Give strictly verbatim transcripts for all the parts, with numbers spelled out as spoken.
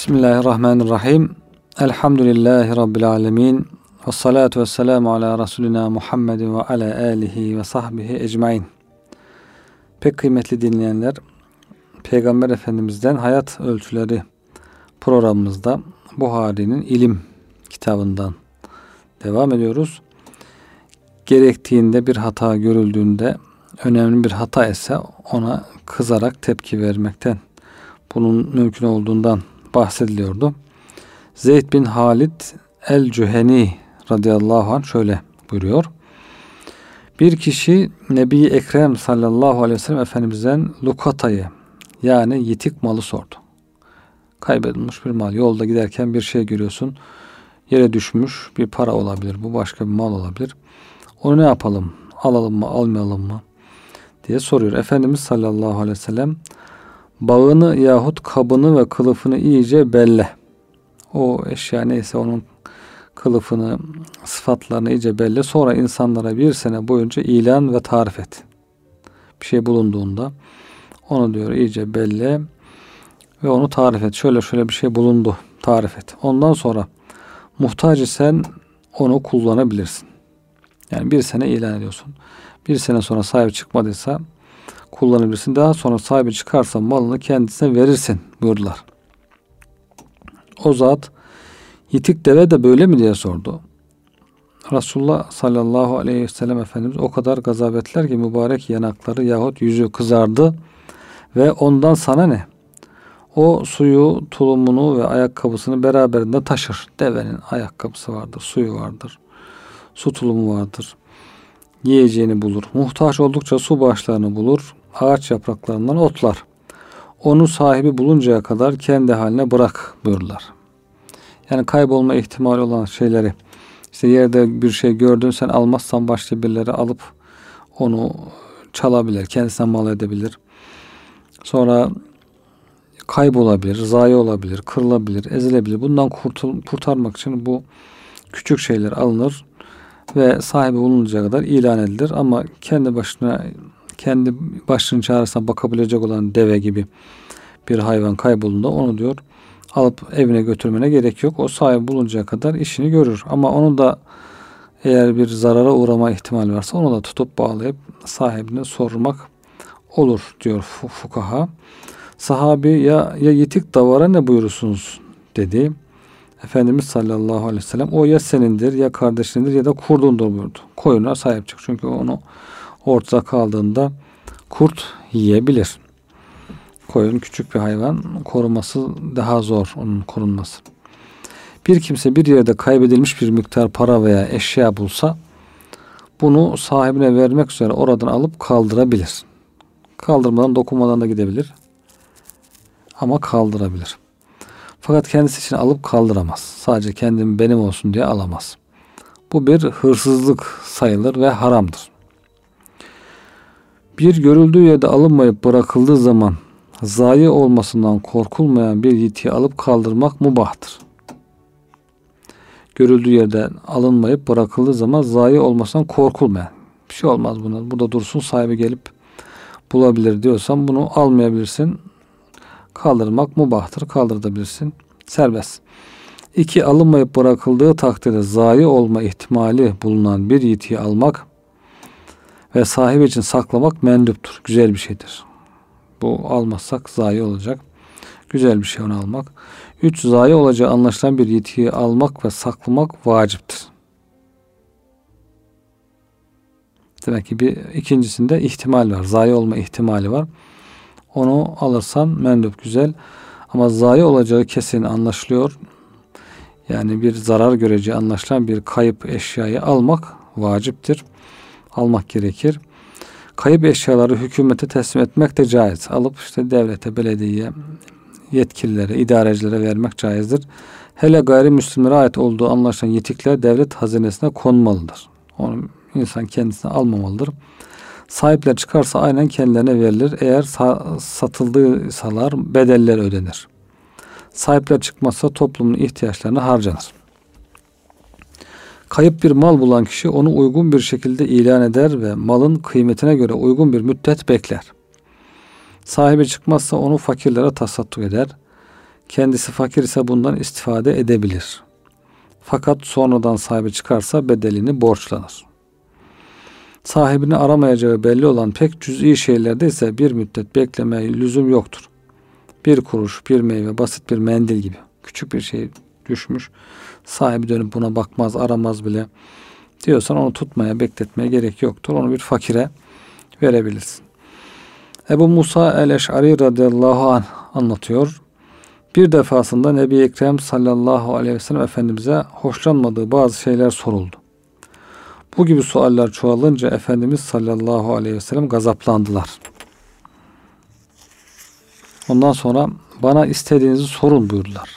Bismillahirrahmanirrahim. Elhamdülillahi Rabbil alemin. Ve salatu ve selamu ala Resulina Muhammedin ve ala alihi ve sahbihi ecmain. Pek kıymetli dinleyenler, Peygamber Efendimiz'den Hayat Ölçüleri programımızda Buhari'nin ilim kitabından devam ediyoruz. Gerektiğinde bir hata görüldüğünde, önemli bir hata ise ona kızarak tepki vermekten, bunun mümkün olduğundan bahsediliyordu. Zeyd bin Halid el-Cüheni radıyallahu anh şöyle buyuruyor. Bir kişi Nebi Ekrem sallallahu aleyhi ve sellem Efendimiz'den lukatayı, yani yitik malı sordu. Kaybedilmiş bir mal. Yolda giderken bir şey görüyorsun. Yere düşmüş bir para olabilir. Bu başka bir mal olabilir. Onu ne yapalım? Alalım mı, almayalım mı? diye soruyor. Efendimiz sallallahu aleyhi ve sellem bağını yahut kabını ve kılıfını iyice belle. O eşya neyse onun kılıfını, sıfatlarını iyice belle. Sonra insanlara bir sene boyunca ilan ve tarif et. Bir şey bulunduğunda onu diyor iyice belle ve onu tarif et. Şöyle şöyle bir şey bulundu. Tarif et. Ondan sonra muhtaç isen onu kullanabilirsin. Yani bir sene ilan ediyorsun. Bir sene sonra sahibi çıkmadıysa kullanabilirsin. Daha sonra sahibi çıkarsa malını kendisine verirsin buyurdular. O zat yitik deve de böyle mi diye sordu. Resulullah sallallahu aleyhi ve sellem Efendimiz o kadar gazabetler ki mübarek yanakları yahut yüzü kızardı ve ondan sana ne? O suyu, tulumunu ve ayakkabısını beraberinde taşır. Devenin ayakkabısı vardır, suyu vardır, su tulumu vardır. Yiyeceğini bulur. Muhtaç oldukça su başlarını bulur. Ağaç yapraklarından otlar. Onu sahibi buluncaya kadar kendi haline bırak buyurdular. Yani kaybolma ihtimali olan şeyleri, işte yerde bir şey gördün, sen almazsan başka birileri alıp onu çalabilir, kendisine mal edebilir. Sonra kaybolabilir, zayi olabilir, kırılabilir, ezilebilir. Bundan kurtul, kurtarmak için bu küçük şeyler alınır ve sahibi bulununcaya kadar ilan edilir. Ama kendi başına, kendi başının çaresine bakabilecek olan deve gibi bir hayvan kaybolduğunda onu diyor alıp evine götürmene gerek yok. O sahibi buluncaya kadar işini görür. Ama onu da eğer bir zarara uğrama ihtimali varsa onu da tutup bağlayıp sahibine sormak olur diyor fukaha. Sahabi ya, ya yitik davara ne buyurursunuz dedi. Efendimiz sallallahu aleyhi ve sellem o ya senindir ya kardeşindir ya da kurdundur buyurdu. Koyuna sahip çık. Çünkü onu ortada kaldığında kurt yiyebilir. Koyun küçük bir hayvan, koruması daha zor, onun korunması. Bir kimse bir yerde kaybedilmiş bir miktar para veya eşya bulsa bunu sahibine vermek üzere oradan alıp kaldırabilir. Kaldırmadan, dokunmadan da gidebilir. Ama kaldırabilir. Fakat kendisi için alıp kaldıramaz. Sadece kendim benim olsun diye alamaz. Bu bir hırsızlık sayılır ve haramdır. Bir görüldüğü yerde alınmayıp bırakıldığı zaman zayi olmasından korkulmayan bir yitiği alıp kaldırmak mubahtır. Görüldüğü yerde alınmayıp bırakıldığı zaman zayi olmasından korkulmayan. Bir şey olmaz buna. Burada dursun, sahibi gelip bulabilir diyorsan bunu almayabilirsin. Kaldırmak mubahtır. Kaldırabilirsin. Serbest. İki, alınmayıp bırakıldığı takdirde zayi olma ihtimali bulunan bir yitiği almak ve sahibi için saklamak menduptur. Güzel bir şeydir. Bu almazsak zayi olacak. Güzel bir şey onu almak. Üç, zayi olacağı anlaşılan bir yitiği almak ve saklamak vaciptir. Demek ki bir ikincisinde ihtimal var. Zayi olma ihtimali var. Onu alırsan mendup, güzel. Ama zayi olacağı kesin anlaşılıyor. Yani bir zarar göreceği anlaşılan bir kayıp eşyayı almak vaciptir. Almak gerekir. Kayıp eşyaları hükümete teslim etmek de caiz. Alıp işte devlete, belediyeye, yetkililere, idarecilere vermek caizdir. Hele gayrimüslimlere ait olduğu anlaşılan yitikler devlet hazinesine konmalıdır. Onu insan kendisine almamalıdır. Sahipler çıkarsa aynen kendilerine verilir. Eğer sa- satıldıysalar bedeller ödenir. Sahipler çıkmazsa toplumun ihtiyaçlarına harcanır. Kayıp bir mal bulan kişi onu uygun bir şekilde ilan eder ve malın kıymetine göre uygun bir müddet bekler. Sahibi çıkmazsa onu fakirlere tasadduk eder. Kendisi fakir ise bundan istifade edebilir. Fakat sonradan sahibi çıkarsa bedelini borçlanır. Sahibini aramayacağı belli olan pek cüz'i şeylerde ise bir müddet beklemeye lüzum yoktur. Bir kuruş, bir meyve, basit bir mendil gibi küçük bir şey düşmüş. Sahibi dönüp buna bakmaz, aramaz bile diyorsan onu tutmaya, bekletmeye gerek yoktur. Onu bir fakire verebilirsin. Ebu Musa el-Eş'ari radıyallahu anh anlatıyor. Bir defasında Nebi Ekrem sallallahu aleyhi ve sellem Efendimiz'e hoşlanmadığı bazı şeyler soruldu. Bu gibi sualler çoğalınca Efendimiz sallallahu aleyhi ve sellem gazaplandılar. Ondan sonra bana istediğinizi sorun buyurdular.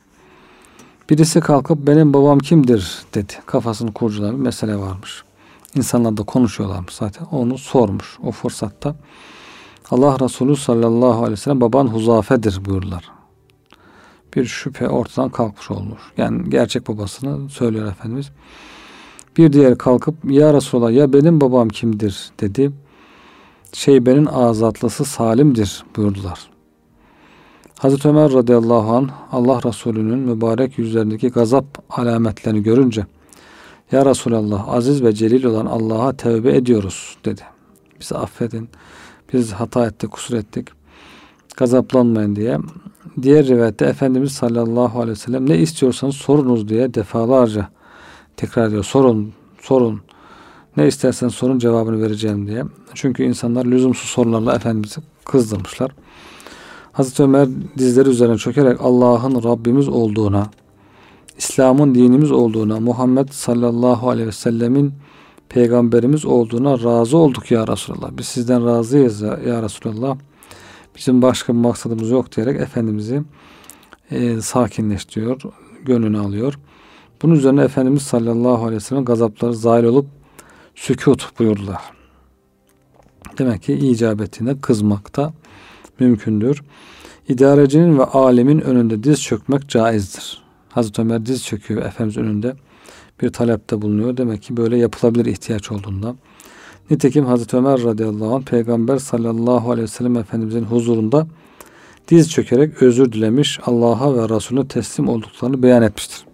Birisi kalkıp benim babam kimdir dedi. Kafasını kurcalayan bir mesele varmış. İnsanlar da konuşuyorlarmış zaten. Onu sormuş o fırsatta. Allah Resulü sallallahu aleyhi ve sellem baban Huzafe'dir buyurdular. Bir şüphe ortadan kalkmış olmuş. Yani gerçek babasını söylüyor Efendimiz. Bir diğer kalkıp ya Resulallah ya benim babam kimdir dedi. Şeybe'nin azatlısı Salim'dir buyurdular. Hazreti Ömer radıyallahu anh Allah Resulü'nün mübarek yüzlerindeki gazap alametlerini görünce ya Resulallah aziz ve celil olan Allah'a tevbe ediyoruz dedi. Bizi affedin. Biz hata ettik, kusur ettik. Gazaplanmayın diye. Diğer rivayette Efendimiz sallallahu aleyhi ve sellem ne istiyorsanız sorunuz diye defalarca tekrar ediyor. Sorun, sorun. Ne isterseniz sorun cevabını vereceğim diye. Çünkü insanlar lüzumsuz sorularla Efendimiz'i kızdırmışlar. Hazreti Ömer dizleri üzerine çökerek Allah'ın Rabbimiz olduğuna, İslam'ın dinimiz olduğuna, Muhammed sallallahu aleyhi ve sellemin peygamberimiz olduğuna razı olduk ya Resulallah. Biz sizden razıyız ya, ya Resulallah. Bizim başka bir maksadımız yok diyerek Efendimiz'i e, sakinleştiriyor, gönlünü alıyor. Bunun üzerine Efendimiz sallallahu aleyhi ve sellem gazapları zahil olup sükut buyurdular. Demek ki icap ettiğinde kızmak da mümkündür. İdarecinin ve alemin önünde diz çökmek caizdir. Hazreti Ömer diz çöküyor Efendimiz önünde bir talepte bulunuyor. Demek ki böyle yapılabilir ihtiyaç olduğunda. Nitekim Hazreti Ömer radıyallahu anh Peygamber sallallahu aleyhi ve sellem Efendimizin huzurunda diz çökerek özür dilemiş, Allah'a ve Resulüne teslim olduklarını beyan etmiştir.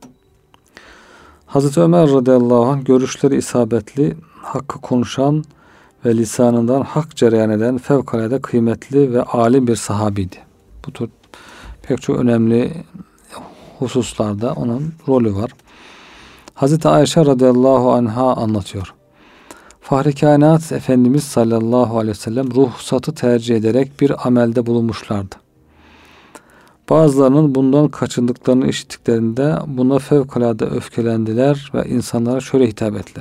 Hazreti Ömer radıyallahu anh görüşleri isabetli, hakkı konuşan ve lisanından hak cereyan eden fevkalade kıymetli ve alim bir sahabiydi. Bu tür pek çok önemli hususlarda onun rolü var. Hazreti Ayşe radıyallahu anha anlatıyor. Fahri Kainat Efendimiz sallallahu aleyhi ve sellem ruhsatı tercih ederek bir amelde bulunmuşlardı. Bazılarının bundan kaçındıklarını işittiklerinde buna fevkalade öfkelendiler ve insanlara şöyle hitap ettiler.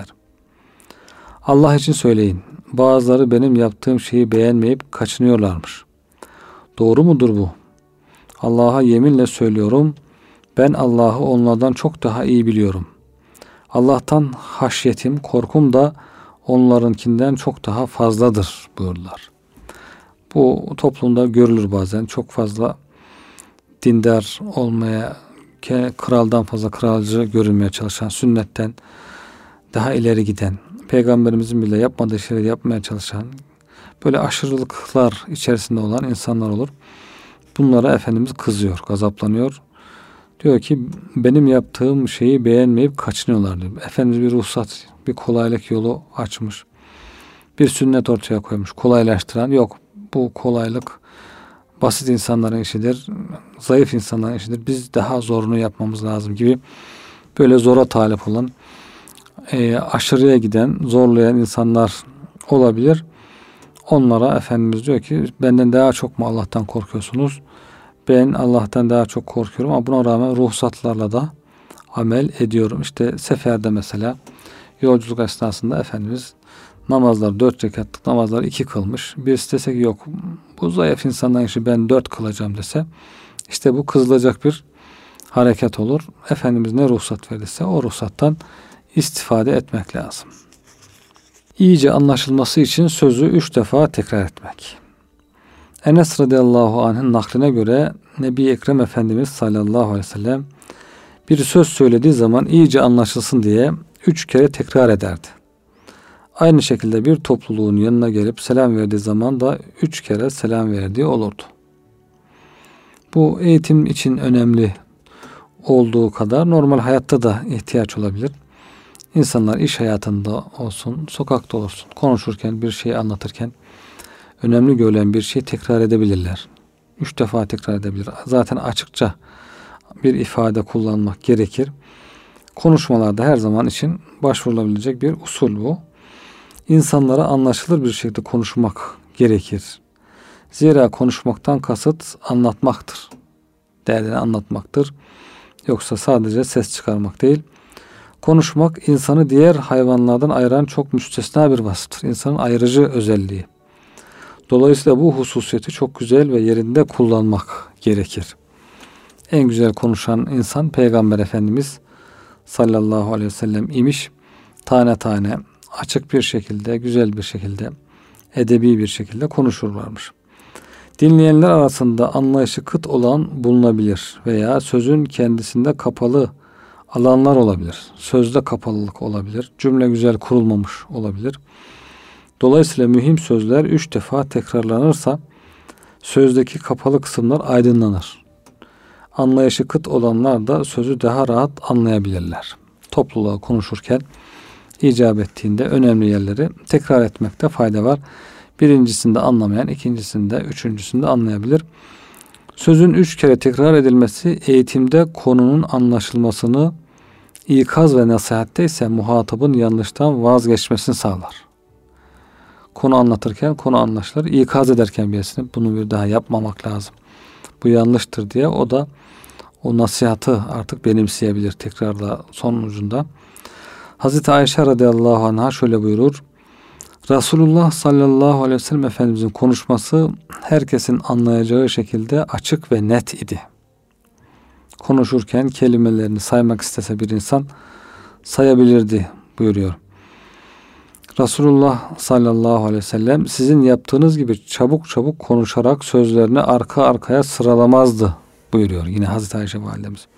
Allah için söyleyin. Bazıları benim yaptığım şeyi beğenmeyip kaçınıyorlarmış. Doğru mudur bu? Allah'a yeminle söylüyorum. Ben Allah'ı onlardan çok daha iyi biliyorum. Allah'tan haşyetim, korkum da onlarınkinden çok daha fazladır buyurdular. Bu toplumda görülür bazen. Çok fazla dindar olmaya, kraldan fazla kralcı görünmeye çalışan, sünnetten daha ileri giden, Peygamberimizin bile yapmadığı şeyleri yapmaya çalışan, böyle aşırılıklar içerisinde olan insanlar olur. Bunlara Efendimiz kızıyor, gazaplanıyor. Diyor ki benim yaptığım şeyi beğenmeyip kaçınıyorlar diyor. Efendimiz bir ruhsat, bir kolaylık yolu açmış. Bir sünnet ortaya koymuş. Kolaylaştıran yok. Bu kolaylık basit insanların işidir. Zayıf insanların işidir. Biz daha zorunu yapmamız lazım gibi böyle zora talip olan, e, aşırıya giden, zorlayan insanlar olabilir. Onlara Efendimiz diyor ki benden daha çok mu Allah'tan korkuyorsunuz? Ben Allah'tan daha çok korkuyorum ama buna rağmen ruhsatlarla da amel ediyorum. İşte seferde mesela yolculuk esnasında Efendimiz namazlar dört rekatlık namazlar iki kılmış. Birisi dese ki yok bu zayıf insanların işi ben dört kılacağım dese işte bu kızılacak bir hareket olur. Efendimiz ne ruhsat verirse o ruhsattan istifade etmek lazım. İyice anlaşılması için sözü üç defa tekrar etmek. Enes radıyallahu anh'ın nakline göre Nebi Ekrem Efendimiz sallallahu aleyhi ve sellem bir söz söylediği zaman iyice anlaşılsın diye üç kere tekrar ederdi. Aynı şekilde bir topluluğun yanına gelip selam verdiği zaman da üç kere selam verdiği olurdu. Bu eğitim için önemli olduğu kadar normal hayatta da ihtiyaç olabilir. İnsanlar iş hayatında olsun, sokakta olsun, konuşurken, bir şey anlatırken önemli görülen bir şeyi tekrar edebilirler. Üç defa tekrar edebilir. Zaten açıkça bir ifade kullanmak gerekir. Konuşmalarda her zaman için başvurulabilecek bir usul bu. İnsanlara anlaşılır bir şekilde konuşmak gerekir. Zira konuşmaktan kasıt anlatmaktır. Derdini anlatmaktır. Yoksa sadece ses çıkarmak değil. Konuşmak insanı diğer hayvanlardan ayıran çok müstesna bir vasıftır. İnsanın ayrıcı özelliği. Dolayısıyla bu hususiyeti çok güzel ve yerinde kullanmak gerekir. En güzel konuşan insan Peygamber Efendimiz sallallahu aleyhi ve sellem imiş. Tane tane açık bir şekilde, güzel bir şekilde, edebi bir şekilde konuşurlarmış. Dinleyenler arasında anlayışı kıt olan bulunabilir veya sözün kendisinde kapalı alanlar olabilir. Sözde kapalılık olabilir. Cümle güzel kurulmamış olabilir. Dolayısıyla mühim sözler üç defa tekrarlanırsa sözdeki kapalı kısımlar aydınlanır. Anlayışı kıt olanlar da sözü daha rahat anlayabilirler. Topluluğa konuşurken icap ettiğinde önemli yerleri tekrar etmekte fayda var. Birincisinde anlamayan, ikincisinde, üçüncüsünde anlayabilir. Sözün üç kere tekrar edilmesi eğitimde konunun anlaşılmasını, ikaz ve nasihatte ise muhatabın yanlıştan vazgeçmesini sağlar. Konu anlatırken konu anlaşılır. İkaz ederken birisine bunu bir daha yapmamak lazım. Bu yanlıştır diye o da o nasihatı artık benimseyebilir tekrarla sonucunda. Hazreti Ayşe radıyallahu anh'a şöyle buyurur. Resulullah sallallahu aleyhi ve sellem Efendimizin konuşması herkesin anlayacağı şekilde açık ve net idi. Konuşurken kelimelerini saymak istese bir insan sayabilirdi buyuruyor. Resulullah sallallahu aleyhi ve sellem sizin yaptığınız gibi çabuk çabuk konuşarak sözlerini arka arkaya sıralamazdı buyuruyor. Yine Hazreti Ayşe validemiz.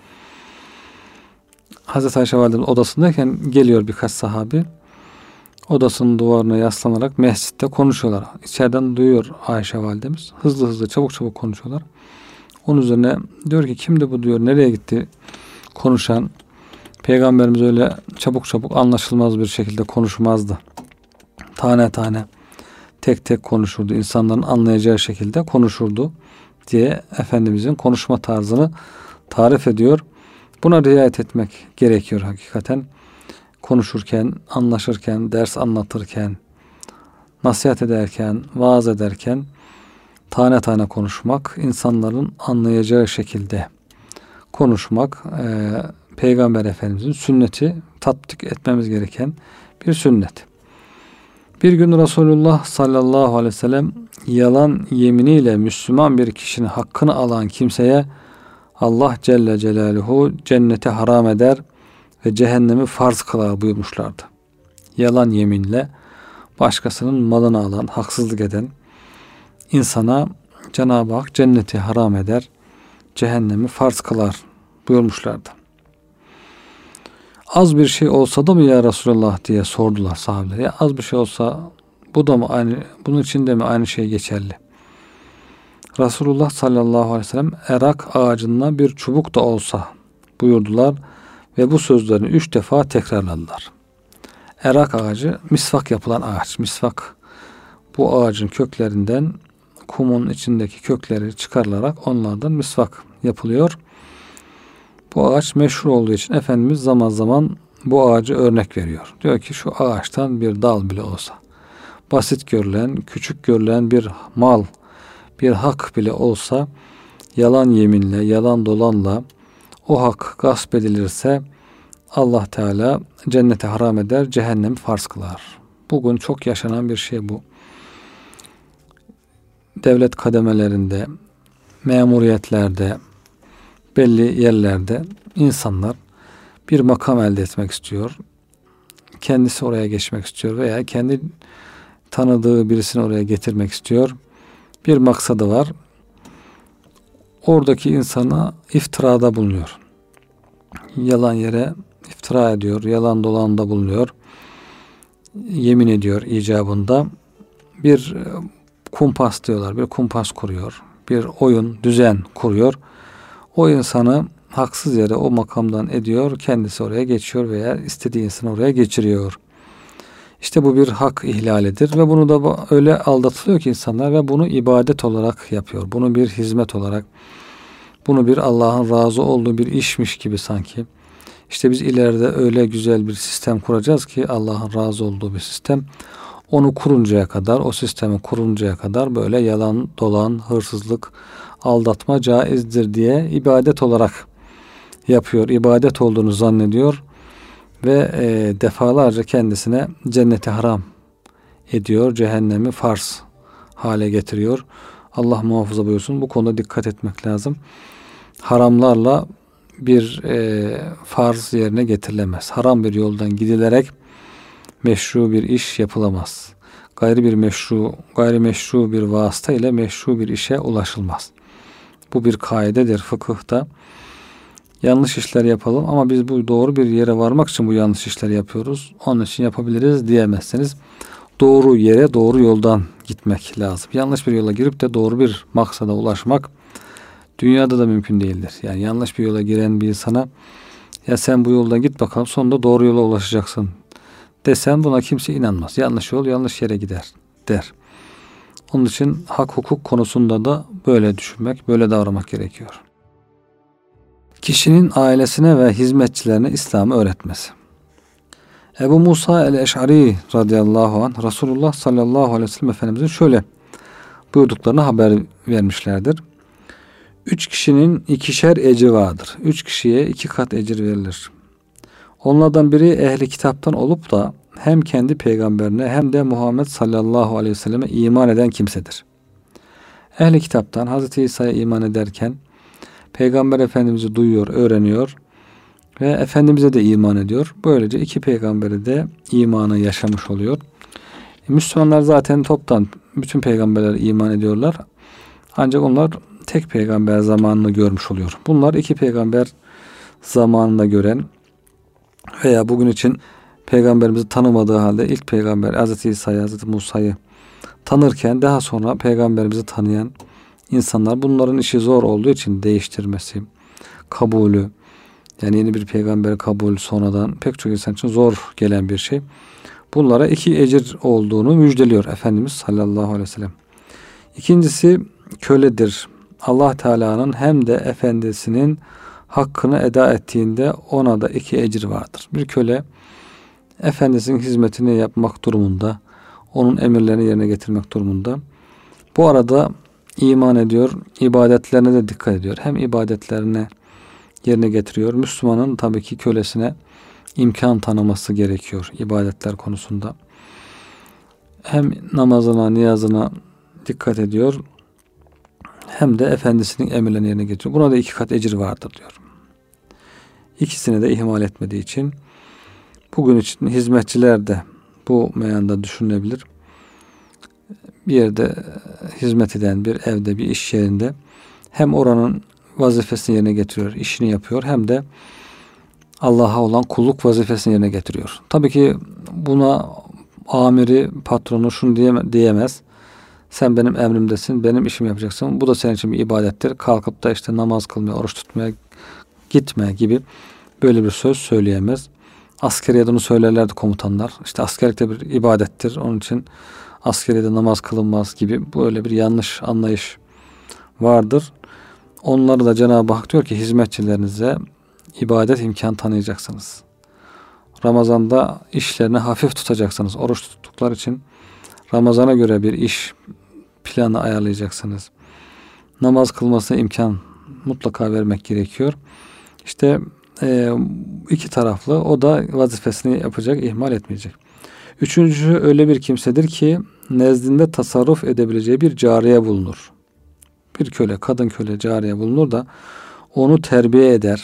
Hazreti Ayşe validemiz odasındayken geliyor birkaç sahabi. Odasının duvarına yaslanarak mescitte konuşuyorlar. İçeriden duyuyor Ayşe validemiz. Hızlı hızlı çabuk çabuk konuşuyorlar. Onun üzerine diyor ki kimdi bu diyor. Nereye gitti konuşan? Peygamberimiz öyle çabuk çabuk anlaşılmaz bir şekilde konuşmazdı. Tane tane tek tek konuşurdu. İnsanların anlayacağı şekilde konuşurdu diye Efendimizin konuşma tarzını tarif ediyor. Buna riayet etmek gerekiyor hakikaten. Konuşurken, anlaşırken, ders anlatırken, nasihat ederken, vaaz ederken tane tane konuşmak, insanların anlayacağı şekilde konuşmak, e, Peygamber Efendimizin sünneti, tatbik etmemiz gereken bir sünnet. Bir gün Resulullah sallallahu aleyhi ve sellem yalan yeminiyle Müslüman bir kişinin hakkını alan kimseye Allah Celle Celaluhu cenneti haram eder ve cehennemi farz kılar buyurmuşlardı. Yalan yeminle başkasının malını alan, haksızlık eden insana Cenab-ı Hak cenneti haram eder, cehennemi farz kılar buyurmuşlardı. Az bir şey olsa da mı ya Resulullah diye sordular sahabeler. Ya az bir şey olsa bu da mı aynı, bunun için de mi aynı şey geçerli? Resulullah sallallahu aleyhi ve sellem erak ağacından bir çubuk da olsa buyurdular ve bu sözlerini üç defa tekrarladılar. Erak ağacı misvak yapılan ağaç. Misvak bu ağacın köklerinden kumun içindeki kökleri çıkarılarak onlardan misvak yapılıyor. Bu ağaç meşhur olduğu için Efendimiz zaman zaman bu ağacı örnek veriyor. Diyor ki şu ağaçtan bir dal bile olsa, basit görülen, küçük görülen bir mal, bir hak bile olsa yalan yeminle, yalan dolanla o hak gasp edilirse Allah Teala cennete haram eder, cehennemi farz kılar. Bugün çok yaşanan bir şey bu. Devlet kademelerinde, memuriyetlerde, belli yerlerde insanlar bir makam elde etmek istiyor. Kendisi oraya geçmek istiyor veya kendi tanıdığı birisini oraya getirmek istiyor. Bir maksadı var. Oradaki insana iftirada bulunuyor. Yalan yere iftira ediyor, yalan dolanda bulunuyor. Yemin ediyor icabında. Bir kumpas diyorlar, bir kumpas kuruyor. Bir oyun, düzen kuruyor. o insanı haksız yere o makamdan ediyor, kendisi oraya geçiyor veya istediği insanı oraya geçiriyor. İşte bu bir hak ihlalidir ve bunu da öyle aldatılıyor ki insanlar ve bunu ibadet olarak yapıyor. Bunu bir hizmet olarak, bunu bir Allah'ın razı olduğu bir işmiş gibi sanki. İşte biz ileride öyle güzel bir sistem kuracağız ki Allah'ın razı olduğu bir sistem. Onu kuruncaya kadar, o sistemi kuruncaya kadar böyle yalan, dolan, hırsızlık, aldatma caizdir diye ibadet olarak yapıyor. İbadet olduğunu zannediyor ve e, defalarca kendisine cenneti haram ediyor. Cehennemi farz hale getiriyor. Allah muhafaza buyursun. Bu konuda dikkat etmek lazım. Haramlarla bir e, farz yerine getirilemez. Haram bir yoldan gidilerek meşru bir iş yapılamaz. Gayri bir meşru, gayri meşru bir vasıta ile meşru bir işe ulaşılmaz. Bu bir kaidedir fıkıhta. Yanlış işler yapalım ama biz bu doğru bir yere varmak için bu yanlış işleri yapıyoruz. Onun için yapabiliriz diyemezsiniz. Doğru yere doğru yoldan gitmek lazım. Yanlış bir yola girip de doğru bir maksada ulaşmak dünyada da mümkün değildir. Yani yanlış bir yola giren bir insana ya sen bu yoldan git bakalım sonunda doğru yola ulaşacaksın desen buna kimse inanmaz. Yanlış yol yanlış yere gider der. Onun için hak hukuk konusunda da böyle düşünmek, böyle davranmak gerekiyor. Kişinin ailesine ve hizmetçilerine İslam'ı öğretmesi. Ebu Musa el-Eş'ari radıyallahu anh Resulullah sallallahu aleyhi ve sellem Efendimizin şöyle buyurduklarını haber vermişlerdir. Üç kişinin ikişer ecri vardır. Üç kişiye iki kat ecir verilir. Onlardan biri ehli kitaptan olup da hem kendi peygamberine hem de Muhammed sallallahu aleyhi ve selleme iman eden kimsedir. Ehli kitaptan Hazreti İsa'ya iman ederken Peygamber Efendimiz'i duyuyor, öğreniyor ve Efendimiz'e de iman ediyor. Böylece iki peygamberi de imanı yaşamış oluyor. E, Müslümanlar zaten toptan bütün peygamberlere iman ediyorlar. Ancak onlar tek peygamber zamanını görmüş oluyor. Bunlar iki peygamber zamanında gören veya bugün için peygamberimizi tanımadığı halde ilk peygamber Hazreti İsa'yı, Hazreti Musa'yı tanırken daha sonra peygamberimizi tanıyan insanlar, bunların işi zor olduğu için değiştirmesi, kabulü, yani yeni bir peygamber kabul sonradan pek çok insan için zor gelen bir şey. Bunlara iki ecir olduğunu müjdeliyor Efendimiz sallallahu aleyhi ve sellem. İkincisi köledir. Allah Teala'nın hem de efendisinin hakkını eda ettiğinde ona da iki ecir vardır. Bir köle efendisinin hizmetini yapmak durumunda, onun emirlerini yerine getirmek durumunda. Bu arada iman ediyor, ibadetlerine de dikkat ediyor. Hem ibadetlerine yerine getiriyor. Müslümanın tabii ki kölesine imkan tanıması gerekiyor ibadetler konusunda. Hem namazına, niyazına dikkat ediyor, hem de efendisinin emirlerini yerine getiriyor. Buna da iki kat ecir vardır diyor. İkisini de ihmal etmediği için bugün için hizmetçiler de bu meyanda düşünülebilir. Bir yerde hizmet eden, bir evde, bir iş yerinde hem oranın vazifesini yerine getiriyor, işini yapıyor, hem de Allah'a olan kulluk vazifesini yerine getiriyor. Tabii ki buna amiri, patronu şunu diyeme, diyemez. Sen benim emrimdesin, benim işimi yapacaksın. Bu da senin için bir ibadettir. Kalkıp da işte namaz kılmaya, oruç tutmaya gitme gibi böyle bir söz söyleyemez. Askeriyede onu söylerlerdi komutanlar. İşte askerlikte bir ibadettir. Onun için askeriyede namaz kılınmaz gibi böyle bir yanlış anlayış vardır. Onları da Cenab-ı Hak diyor ki hizmetçilerinize ibadet imkan tanıyacaksınız. Ramazanda işlerini hafif tutacaksınız. Oruç tuttukları için Ramazana göre bir iş planı ayarlayacaksınız. Namaz kılmasına imkan mutlaka vermek gerekiyor. İşte e, iki taraflı, o da vazifesini yapacak, ihmal etmeyecek. Üçüncüsü öyle bir kimsedir ki nezdinde tasarruf edebileceği bir cariye bulunur. Bir köle, kadın köle, cariye bulunur da onu terbiye eder.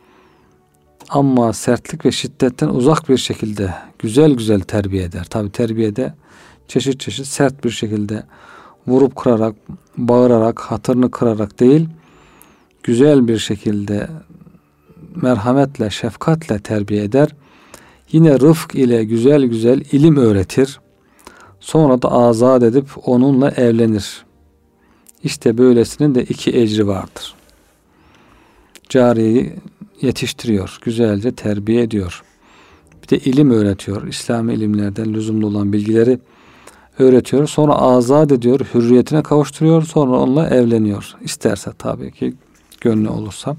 Ama sertlik ve şiddetten uzak bir şekilde güzel güzel terbiye eder. Tabi terbiyede çeşit çeşit sert bir şekilde vurup kırarak, bağırarak, hatırını kırarak değil, güzel bir şekilde merhametle, şefkatle terbiye eder. Yine rıfk ile güzel güzel ilim öğretir. Sonra da azat edip onunla evlenir. İşte böylesinin de iki ecri vardır. cariyeyi yetiştiriyor, güzelce terbiye ediyor. Bir de ilim öğretiyor. İslami ilimlerden lüzumlu olan bilgileri öğretiyor. Sonra azat ediyor, hürriyetine kavuşturuyor. Sonra onunla evleniyor. İsterse tabii ki, gönlü olursa.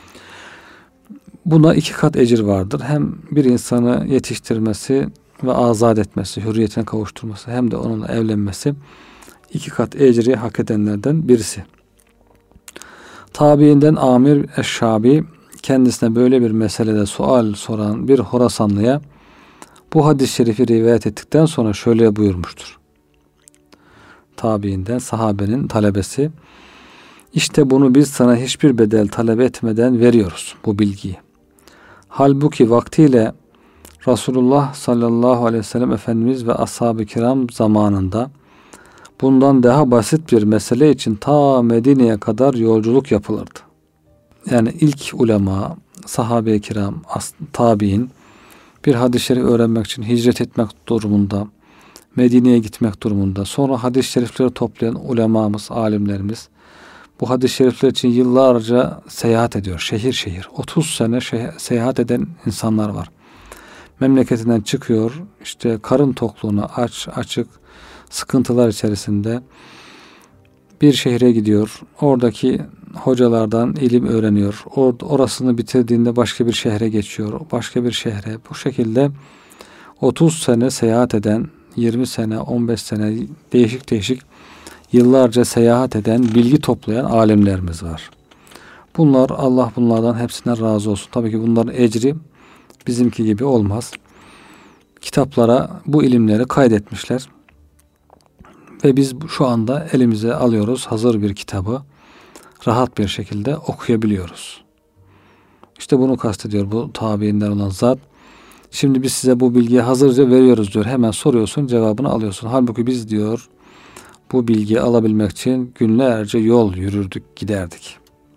Buna iki kat ecir vardır. Hem bir insanı yetiştirmesi ve azat etmesi, hürriyetine kavuşturması, hem de onunla evlenmesi iki kat ecri hak edenlerden birisi. Tabiinden Amir Eşşabi kendisine böyle bir meselede sual soran bir Horasanlıya bu hadis-i şerifi rivayet ettikten sonra şöyle buyurmuştur. Tabiinden sahabenin talebesi, işte bunu biz sana hiçbir bedel talep etmeden veriyoruz, bu bilgiyi. Halbuki vaktiyle Resulullah sallallahu aleyhi ve sellem Efendimiz ve ashab-ı kiram zamanında bundan daha basit bir mesele için ta Medine'ye kadar yolculuk yapılırdı. Yani ilk ulema, sahabe-i kiram, tabiin bir hadis-i şerif öğrenmek için hicret etmek durumunda, Medine'ye gitmek durumunda. Sonra hadis-i şerifleri toplayan ulemamız, alimlerimiz bu hadis-i şerifler için yıllarca seyahat ediyor. Şehir şehir. otuz sene şeh- seyahat eden insanlar var. Memleketinden çıkıyor. İşte karın tokluğuna aç, açık, sıkıntılar içerisinde bir şehre gidiyor. Oradaki hocalardan ilim öğreniyor. Or- orasını bitirdiğinde başka bir şehre geçiyor. Başka bir şehre. Bu şekilde otuz sene seyahat eden, yirmi sene, on beş sene değişik değişik yıllarca seyahat eden, bilgi toplayan alimlerimiz var. Bunlar, Allah bunlardan hepsinden razı olsun. Tabii ki bunların ecri bizimki gibi olmaz. Kitaplara bu ilimleri kaydetmişler. Ve biz şu anda elimize alıyoruz hazır bir kitabı. Rahat bir şekilde okuyabiliyoruz. İşte bunu kastediyor bu tabiinden olan zat. Şimdi biz size bu bilgiyi hazırca veriyoruz diyor. Hemen soruyorsun, cevabını alıyorsun. Halbuki biz diyor bu bilgiyi alabilmek için günlerce yol yürürdük, giderdik.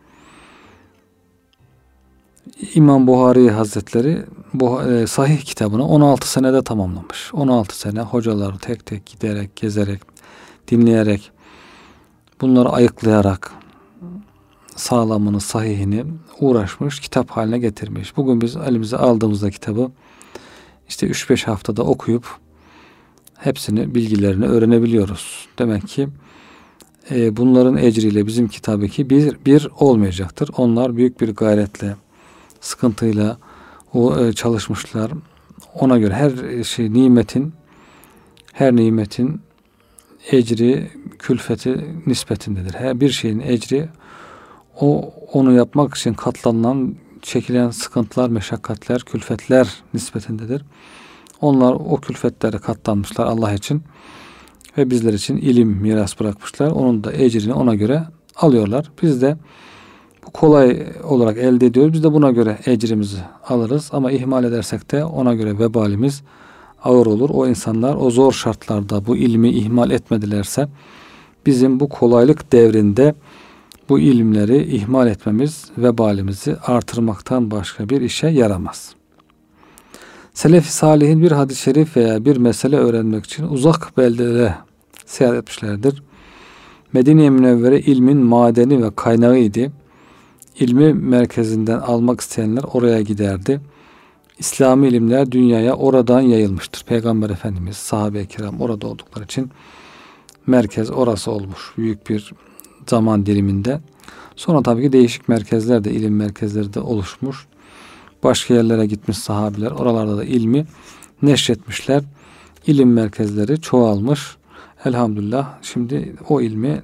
İmam Buhari Hazretleri bu e, sahih kitabını on altı senede tamamlamış. on altı sene hocaları tek tek giderek, gezerek, dinleyerek, bunları ayıklayarak sağlamını, sahihini uğraşmış, kitap haline getirmiş. Bugün biz elimize aldığımızda kitabı işte üç beş haftada okuyup hepsini, bilgilerini öğrenebiliyoruz. Demek ki e, bunların ecriyle bizim kitabı bir, bir olmayacaktır. Onlar büyük bir gayretle, sıkıntıyla o e, çalışmışlar. Ona göre her şey nimetin her nimetin ecri külfeti nispetindedir. Her bir şeyin ecri o onu yapmak için katlanılan, çekilen sıkıntılar, meşakkatler, külfetler nispetindedir. Onlar o külfetlere katlanmışlar Allah için ve bizler için ilim miras bırakmışlar. Onun da ecrini ona göre alıyorlar. Biz de bu kolay olarak elde ediyoruz. Biz de buna göre ecrimizi alırız. Ama ihmal edersek de ona göre vebalimiz ağır olur. O insanlar o zor şartlarda bu ilmi ihmal etmedilerse bizim bu kolaylık devrinde bu ilimleri ihmal etmemiz vebalimizi artırmaktan başka bir işe yaramaz. Selef-i Salih'in bir hadis-i şerif veya bir mesele öğrenmek için uzak beldelere seyahat etmişlerdir. Medine-i Münevvere ilmin madeni ve kaynağıydı. İlmi merkezinden almak isteyenler oraya giderdi. İslami ilimler dünyaya oradan yayılmıştır. Peygamber Efendimiz, sahabe-i kiram orada oldukları için merkez orası olmuş büyük bir zaman diliminde. Sonra tabii ki değişik merkezler de, ilim merkezleri de oluşmuş. Başka yerlere gitmiş sahabiler, oralarda da ilmi neşretmişler. İlim merkezleri çoğalmış. Elhamdülillah şimdi o ilmi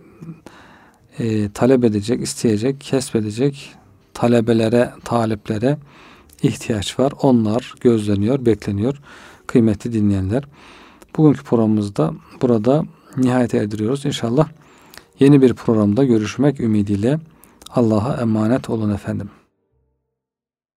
e, talep edecek, isteyecek, kesbedecek talebelere, taleplere ihtiyaç var. Onlar gözleniyor, bekleniyor. Kıymetli dinleyenler. Bugünkü programımızda burada nihayete erdiriyoruz. İnşallah yeni bir programda görüşmek ümidiyle Allah'a emanet olun efendim.